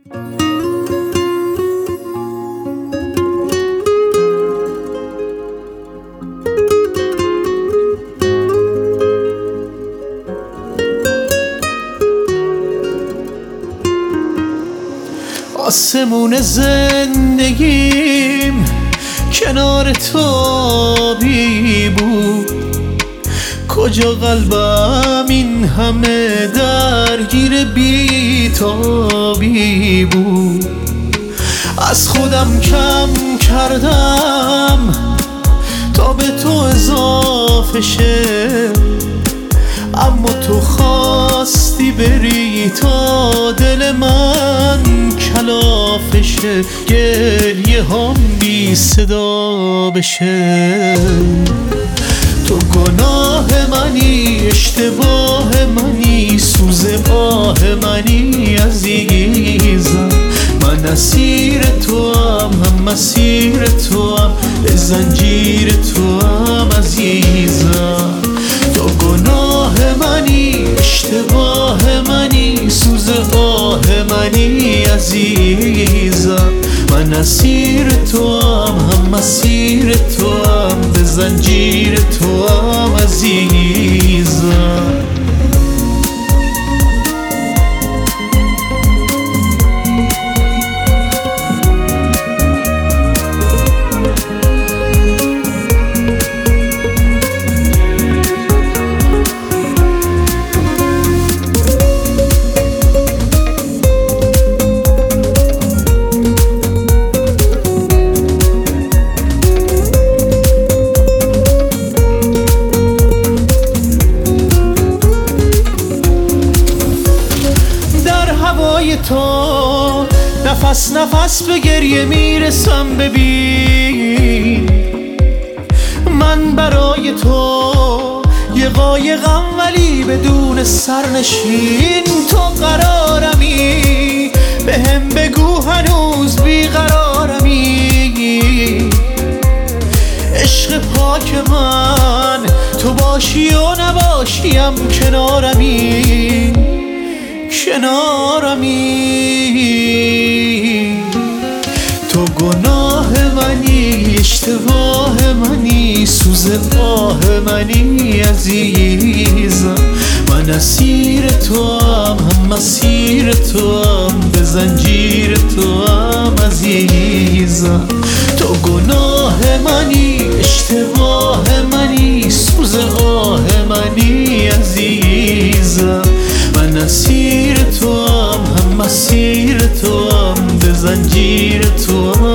آسمون زندگیم کنار تو بی بود، کجا قلبم این همه درگیر بی تابی بود. از خودم کم کردم تا به تو اضافه شه، اما تو خواستی بری تا دل من کلافه شه، گریه هم بی صدا بشه. تو گناه منی، اشتباه منی، سوز آه منی عزیزم. من اسیر تو هم مسیر تو هم، به زنجیر تو هم عزیزم. تو گناه منی، اشتباه منی، سوز آه منی عزیزم. من اسیر تو هم مسیر تو هم، به زنجیر تو هم عزیزم. تو نفس نفس به گریه میرسم، ببین من برای تو یه قایقم ولی بدون سرنشین. تو قرارمی، به هم بگو هنوز بیقرارمی. عشق پاک من تو باشی و نباشیم کنارمی، کنارمی. تو گناه منی، اشتباه منی، سوز آه منی عزیزم. من اسیر تو هم مسیر تو هم، به زنجیر تو هم عزیزم. تو گناه منی، اشتباه منی، سوز آه منی عزیزم. من اسیر تو هم مسیر تو هم، به زنجیر تو هم